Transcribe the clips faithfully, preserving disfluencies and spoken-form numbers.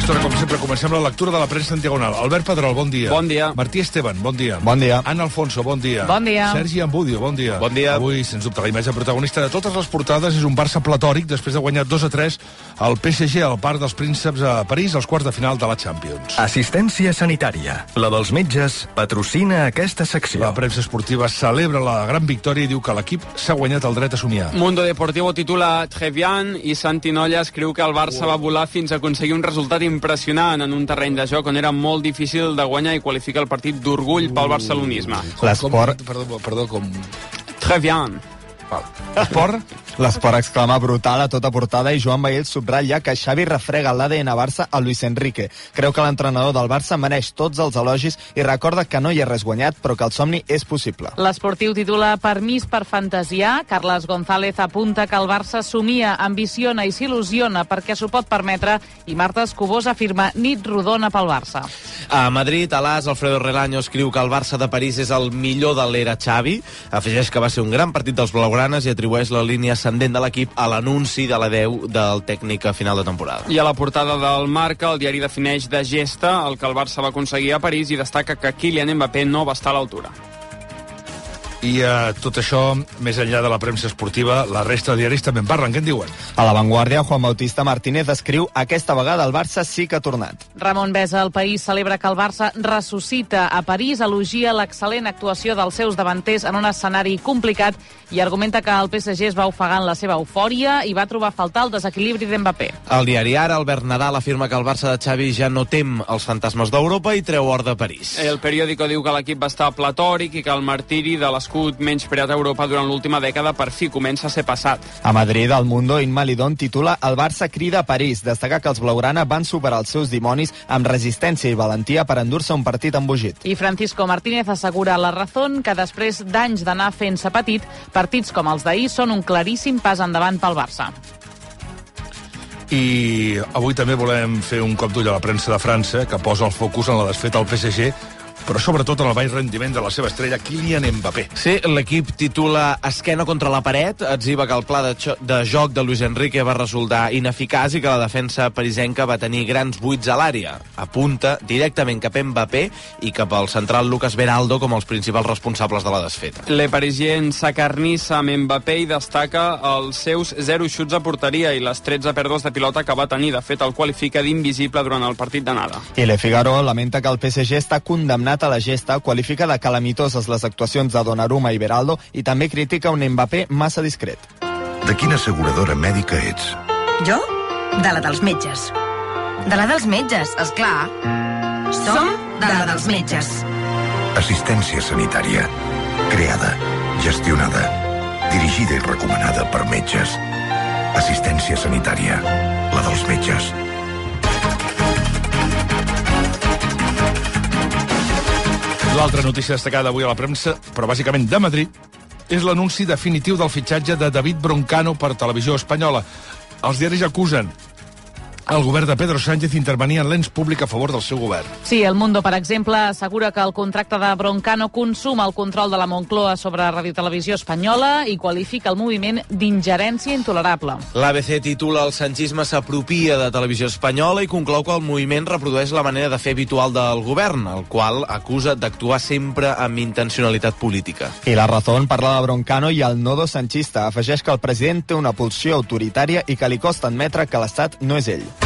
aquesta hora, com sempre, comencem la lectura de la premsa en diagonal. Albert Pedrol, bon dia. Bon dia. Martí Esteban, bon dia. Bon dia. Anna Alfonso, bon dia. Bon dia. Sergi Ambudio, bon dia. Bon dia. Avui, sens dubte, la imatge protagonista de totes les portades és un Barça platòric després de guanyar dos a tres al P S G al Parc dels Prínceps a París als quarts de final de la Champions. Assistència sanitària. La dels metges patrocina aquesta secció. La premsa esportiva celebra la gran victòria i diu que l'equip s'ha guanyat el dret a somiar. Mundo Deportivo titula Très bien i Santi Nolles creu que el Barça va volar fins a aconseguir un resultat impressionant en un terreny de joc on era molt difícil de guanyar i qualifica el partit d'orgull pel barcelonisme. L'esport... Perdó, perdó, com... Très bien. Esport? L'esport exclama brutal a tota portada i Joan Baell subratlla que Xavi refrega l'A D N Barça a Luis Enrique. Creu que l'entrenador del Barça mereix tots els elogis i recorda que no hi ha res guanyat, però que el somni és possible. L'esportiu titula Permís per fantasiar. Carles González apunta que el Barça somia, ambiciona i s'il·lusiona perquè s'ho pot permetre, i Marta Escobós afirma nit rodona pel Barça. A Madrid, a l'As, Alfredo Relaño escriu que el Barça de París és el millor de l'era Xavi. Afegeix que va ser un gran partit dels blaugranes i atribueix la línia ascendent de l'equip a l'anunci de l'adeu del tècnic a final de temporada. I a la portada del Marca, el diari defineix de gesta el que el Barça va aconseguir a París i destaca que Kylian Mbappé no va estar a l'altura. I uh, tot això, més enllà de la premsa esportiva, la resta de diaris també en parlen. Què en diuen? A La Vanguardia, Juan Bautista Martínez escriu aquesta vegada el Barça sí que ha tornat. Ramon Besa, El País, celebra que el Barça ressuscita a París, elogia l'excel·lent actuació dels seus davanters en un escenari complicat i argumenta que el P S G es va ofegar en la seva eufòria i va trobar a faltar el desequilibri d'Mbappé. Al diari Ara, Albert Nadal afirma que el Barça de Xavi ja no tem els fantasmes d'Europa i treu or de París. El periòdico diu que l'equip va estar platòric i que el martiri de l'escut menyspreat a Europa durant l'última dècada per fi comença a ser passat. A Madrid, El Mundo, Inma Lidón titula El Barça crida a París, destaca que els blaugrana van superar els seus dimonis amb resistència i valentia per endur-se un partit embogit. I Francisco Martínez assegura a La Razón que després d'anys d'anar fent-se petit, partits com els d'ahir són un claríssim pas endavant pel Barça. I avui també volem fer un cop d'ull a la premsa de França, que posa el focus en la desfeta al P S G, però sobretot en el baix rendiment de la seva estrella Kylian Mbappé. Sí, l'equip titula Esquena contra la paret, etziba que el pla de, de joc de Luis Enrique va resultar ineficaç i que la defensa parisenca va tenir grans buits a l'àrea. Apunta directament cap a Mbappé i cap al central Lucas Beraldo com els principals responsables de la desfeta. Le Parisien s'acarnissa amb Mbappé i destaca els seus zero xuts a porteria i les tretze pèrdues de pilota que va tenir. De fet, el qualifica d'invisible durant el partit d'anada. I Le Figaro lamenta que el P S G està condemnat a la gesta, qualifica de calamitoses les actuacions de Donnarumma i Beraldo i també critica un Mbappé massa discret. De quina asseguradora mèdica ets? Jo? De la dels metges. De la dels metges, esclar. Som de la dels metges. Assistència sanitària. Creada, gestionada, dirigida i recomanada per metges. Assistència sanitària. La dels metges. L'altra notícia destacada avui a la premsa, però bàsicament de Madrid, és l'anunci definitiu del fitxatge de David Broncano per Televisió Espanyola. Els diaris acusen el govern de Pedro Sánchez intervenia en l'ens públic a favor del seu govern. Sí, El Mundo, per exemple, assegura que el contracte de Broncano consuma el control de la Moncloa sobre Radiotelevisió Espanyola i qualifica el moviment d'ingerència intolerable. L'A B C titula El sanchisme s'apropia de Televisió Espanyola i conclou que el moviment reprodueix la manera de fer habitual del govern, el qual acusa d'actuar sempre amb intencionalitat política. I La Razón parla de Broncano i el nodo sanchista. Afegeix que el president té una pulsió autoritària i que li costa admetre que l'Estat no és ell.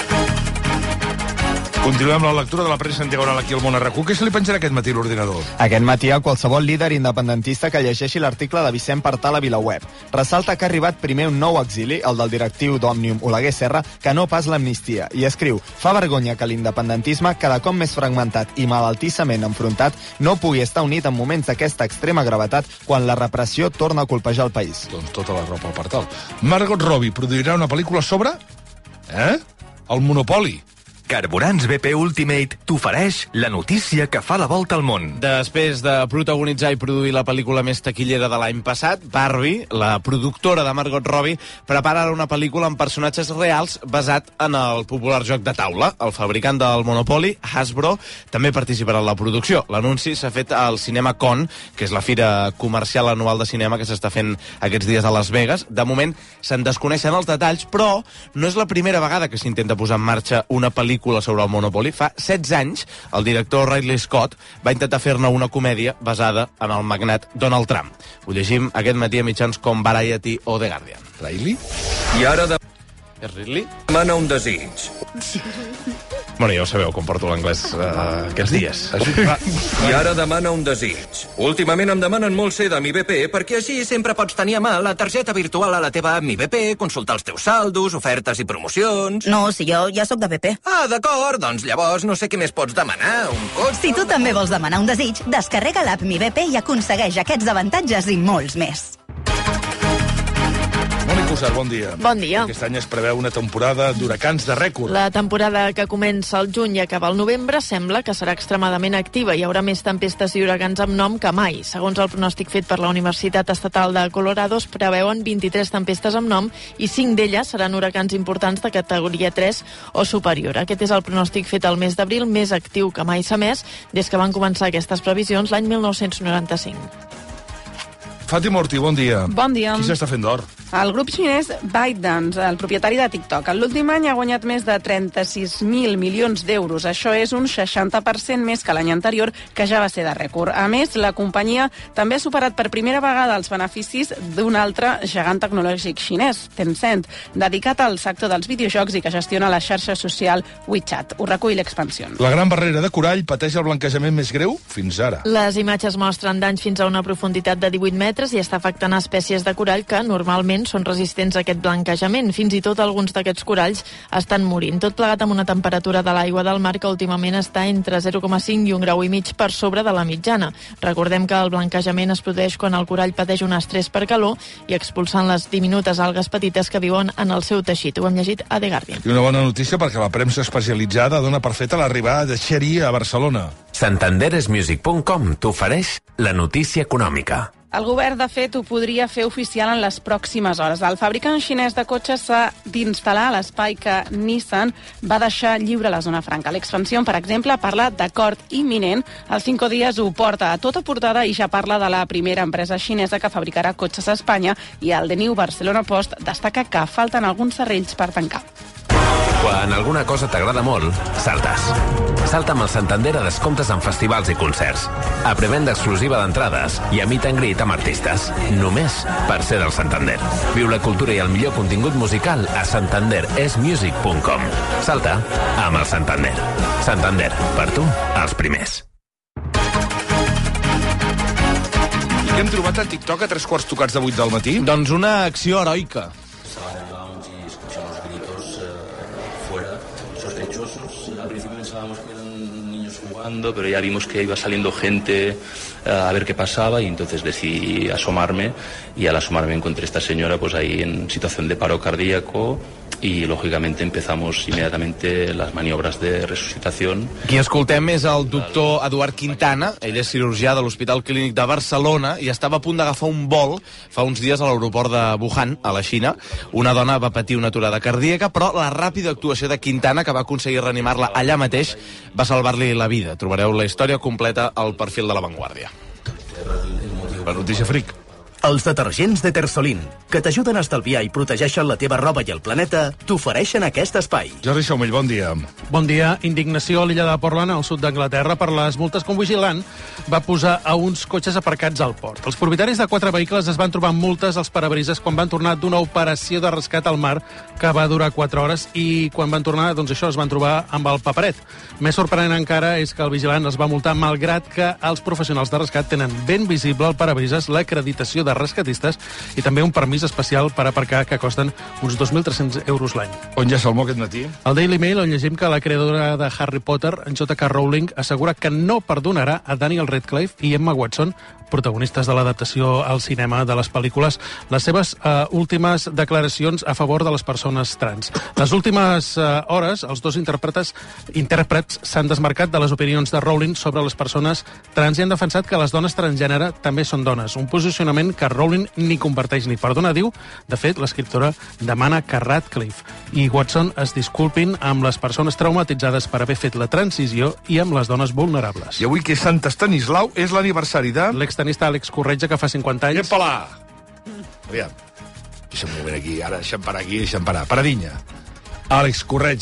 Continuem la lectura de la premsa en diagonal aquí al Món R Q. Què se li penjarà aquest matí a l'ordinador? Aquest matí a qualsevol líder independentista que llegeixi l'article de Vicent Partal a VilaWeb. Ressalta que ha arribat primer un nou exili, el del directiu d'Òmnium Oleguer Serra, que no pas l'amnistia. I escriu, fa vergonya que l'independentisme, cada cop més fragmentat i malaltissament enfrontat, no pugui estar unit en moments d'aquesta extrema gravetat quan la repressió torna a colpejar el país. Doncs tota la ropa al Partal. Margot Robbie produirà una pel·lícula sobre... Eh? El monopoli. Carburants B P Ultimate t'ofereix la notícia que fa la volta al món. Després de protagonitzar i produir la pel·lícula més taquillera de l'any passat, Barbie, la productora de Margot Robbie, prepara ara una pel·lícula amb personatges reals basat en el popular joc de taula. El fabricant del Monopoly, Hasbro, també participarà en la producció. L'anunci s'ha fet al Cinema Con, que és la fira comercial anual de cinema que s'està fent aquests dies a Las Vegas. De moment se'n desconeixen els detalls, però no és la primera vegada que s'intenta posar en marxa una pel·lícula pel·lícula sobre el Monopoly. Fa setze anys, el director Ridley Scott va intentar fer-ne una comèdia basada en el magnat Donald Trump. Ho llegim aquest matí a mitjans com Variety o The Guardian. Riley? I ara de... És Ridley? demana un desig. Bueno, ja ho sabeu, com porto l'anglès uh, aquests dies. I ara demana un desig. Últimament em demanen molt ser de Mi B P perquè així sempre pots tenir a mà la targeta virtual a la teva app Mi B P, consultar els teus saldos, ofertes i promocions... No, si jo ja sóc de B P. Ah, d'acord, doncs llavors no sé què més pots demanar, un cotxe... Si tu també vols demanar un desig, descarrega l'app Mi B P i aconsegueix aquests avantatges i molts més. Mònica Usar, bon dia. Bon dia. Aquest any es preveu una temporada d'huracans de rècord. La temporada que comença al juny i acaba al novembre sembla que serà extremadament activa. Hi haurà més tempestes i huracans amb nom que mai. Segons el pronòstic fet per la Universitat Estatal de Colorado, es preveuen vint-i-tres tempestes amb nom i cinc d'elles seran huracans importants de categoria tres o superior. Aquest és el pronòstic fet al mes d'abril, més actiu que mai s'ha emès des que van començar aquestes previsions l'any mil nou-cents noranta-cinc. Fàtima Ortí, bon dia. Bon dia. Qui s'està fent d'or? El grup xinès ByteDance, el propietari de TikTok, en l'últim any ha guanyat més de trenta-sis mil milions d'euros. Això és un seixanta per cent més que l'any anterior, que ja va ser de rècord. A més, la companyia també ha superat per primera vegada els beneficis d'un altre gegant tecnològic xinès, Tencent, dedicat al sector dels videojocs i que gestiona la xarxa social WeChat. Ho recull l'Expansión. La gran barrera de corall pateix el blanquejament més greu fins ara. Les imatges mostren danys fins a una profunditat de divuit metres i està afectant espècies de corall que normalment són resistents a aquest blanquejament. Fins i tot alguns d'aquests coralls estan morint. Tot plegat amb una temperatura de l'aigua del mar que últimament està entre zero coma cinc i un grau i mig per sobre de la mitjana. Recordem que el blanquejament es produeix quan el corall pateix un estrès per calor i expulsant les diminutes algues petites que viuen en el seu teixit. Ho hem llegit a The Guardian. I una bona notícia perquè la premsa especialitzada dona per feta l'arribada de Xeri a Barcelona. Santanderesmusic punt com t'ofereix la notícia econòmica. El govern, de fet, ho podria fer oficial en les pròximes hores. El fabricant xinès de cotxes s'ha d'instal·lar a l'espai que Nissan va deixar lliure a la zona franca. L'Expansión, per exemple, parla d'acord imminent. El Cinco Días ho porta a tota portada i ja parla de la primera empresa xinesa que fabricarà cotxes a Espanya, i el The New Barcelona Post destaca que falten alguns serrells per tancar. Quan alguna cosa t'agrada molt, saltes. Salta amb el Santander a descomptes en festivals i concerts. A prevenda exclusiva d'entrades i a meet and greet amb artistes. Només per ser del Santander. Viu la cultura i el millor contingut musical a santander es music punt com. Salta amb el Santander. Santander, per tu, els primers. I què hem trobat a TikTok a tres quarts tocats de vuit del matí? Doncs una acció heroica. Al principio pensábamos que eran niños jugando, pero ya vimos que iba saliendo gente a ver qué pasaba y entonces decidí asomarme y al asomarme encontré a esta señora pues ahí en situación de paro cardíaco y lógicamente empezamos inmediatamente las maniobras de resucitación. Qui escoltem és el doctor Eduard Quintana. Ell és cirurgià de l'Hospital Clínic de Barcelona i estava a punt d'agafar un vol fa uns dies a l'aeroport de Wuhan, a la Xina. Una dona va patir una aturada cardíaca, però la ràpida actuació de Quintana, que va aconseguir reanimar-la allà mateix, va salvar-li la vida. Trobareu la història completa al perfil de La Vanguardia. La notícia fric. Els detergents de Tersolin, que t'ajuden a estalviar i protegeixen la teva roba i el planeta, t'ofereixen aquest espai. Jordi Saumell, bon dia. Bon dia. Indignació a l'illa de Portland, al sud d'Anglaterra, per les multes que un vigilant va posar a uns cotxes aparcats al port. Els propietaris de quatre vehicles es van trobar amb multes als parabrises quan van tornar d'una operació de rescat al mar que va durar quatre hores i quan van tornar, doncs això, es van trobar amb el paperet. Més sorprenent encara és que el vigilant els va multar malgrat que els professionals de rescat tenen ben visible al parabrises l'acreditació de rescatistes i també un permís especial per aparcar que costen uns dos mil tres-cents euros l'any. On ja salmó aquest matí? Al Daily Mail, on llegim que la creadora de Harry Potter, J K Rowling, assegura que no perdonarà a Daniel Radcliffe i Emma Watson, protagonistes de l'adaptació al cinema de les pel·lícules, les seves eh, últimes declaracions a favor de les persones trans. Les últimes eh, hores, els dos intèrprets intèrprets s'han desmarcat de les opinions de Rowling sobre les persones trans i han defensat que les dones transgènere també són dones, un posicionament que Rowling ni comparteix ni perdona, diu. De fet, l'escriptora demana que Radcliffe i Watson es disculpin amb les persones traumatitzades per haver fet la transició i amb les dones vulnerables. I avui, que és Sant Estanislau, és l'aniversari de... L'extenista Àlex Corretja, que fa cinquanta anys. Epa-la! Aviam. Deixa'm un moment aquí, ara deixa'm parar aquí, deixa'm parar. Paradinya. Àlex Corretja.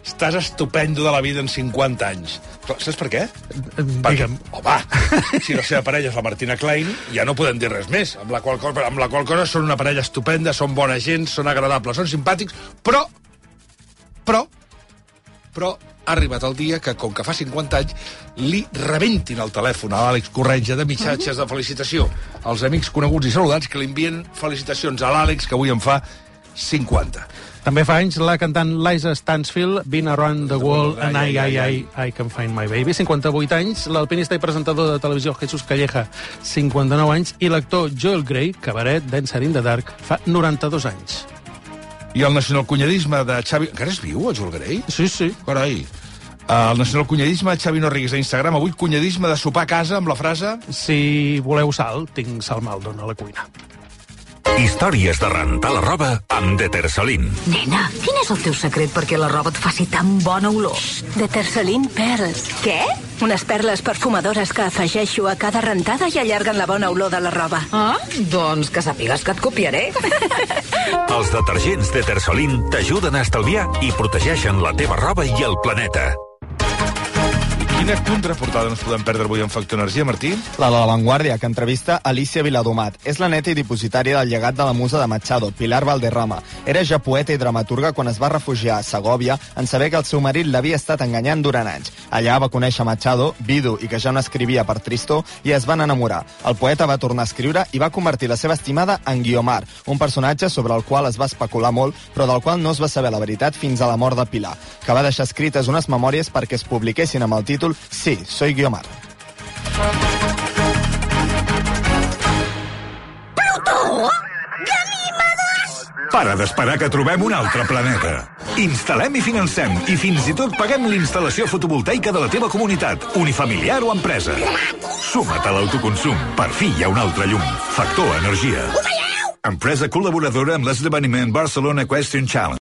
estàs estupendo de la vida en cinquanta anys. Però, saps per què? Digue'm. Home, si la seva parella és la Martina Klein, ja no podem dir res més. Amb la qual cosa, amb la qual cosa són una parella estupenda, són bona gent, són agradables, són simpàtics, però, però, però ha arribat el dia que, com que fa cinquanta anys, li rebentin el telèfon a l'Àlex Corretja de missatges de felicitació als amics coneguts i saludats que li envien felicitacions a l'Àlex, que avui en fa cinquanta. També fa anys la cantant Liza Stansfield, Been Around the World and I, I, I, I Can Find My Baby. cinquanta-vuit anys, l'alpinista i presentador de televisió Jesús Calleja, cinquanta-nou anys, i l'actor Joel Grey, cabaret, Dancer in the Dark, fa noranta-dos anys. I el nacionalcunyadisme de Xavi... Encara és viu, el Joel Grey? Sí, sí. Carai. El nacionalcunyadisme de Xavi Norrigues a Instagram, avui cunyadisme de sopar a casa amb la frase... Si voleu sal, tinc sal Maldon a la cuina. Històries de rentar la roba amb Detersolin. Nena, quin és el teu secret perquè la roba et faci tan bona olor? Detersolin Pearls. Què? Unes perles perfumadores que afegeixo a cada rentada i allarguen la bona olor de la roba. Ah, doncs que sàpigues que et copiaré. Els detergents Detersolin t'ajuden a estalviar i protegeixen la teva roba i el planeta. Quina contraportada no ens podem perdre avui en Factor Energia, Martí? La de La Vanguardia, que entrevista Alicia Viladomat. És la neta i dipositària del llegat de la musa de Machado, Pilar Valderrama. Era ja poeta i dramaturga quan es va refugiar a Segòvia en saber que el seu marit l'havia estat enganyant durant anys. Allà va conèixer Machado, vidu i que ja no escrivia per tristor, i es van enamorar. El poeta va tornar a escriure i va convertir la seva estimada en Guiomar, un personatge sobre el qual es va especular molt, però del qual no es va saber la veritat fins a la mort de Pilar, que va deixar escrites unes memòries perquè es publiquessin amb el títol Sí, soy Guiomar. Plutó? Ganímedes! Para d'esperar que trobem un altre planeta. Instal·lem i financem i fins i tot paguem l'instal·lació fotovoltaica de la teva comunitat, unifamiliar o empresa. Suma't a l'autoconsum. Per fi hi ha un altre llum. Factor Energia. Empresa col·laboradora amb l'esdeveniment Barcelona Question Challenge.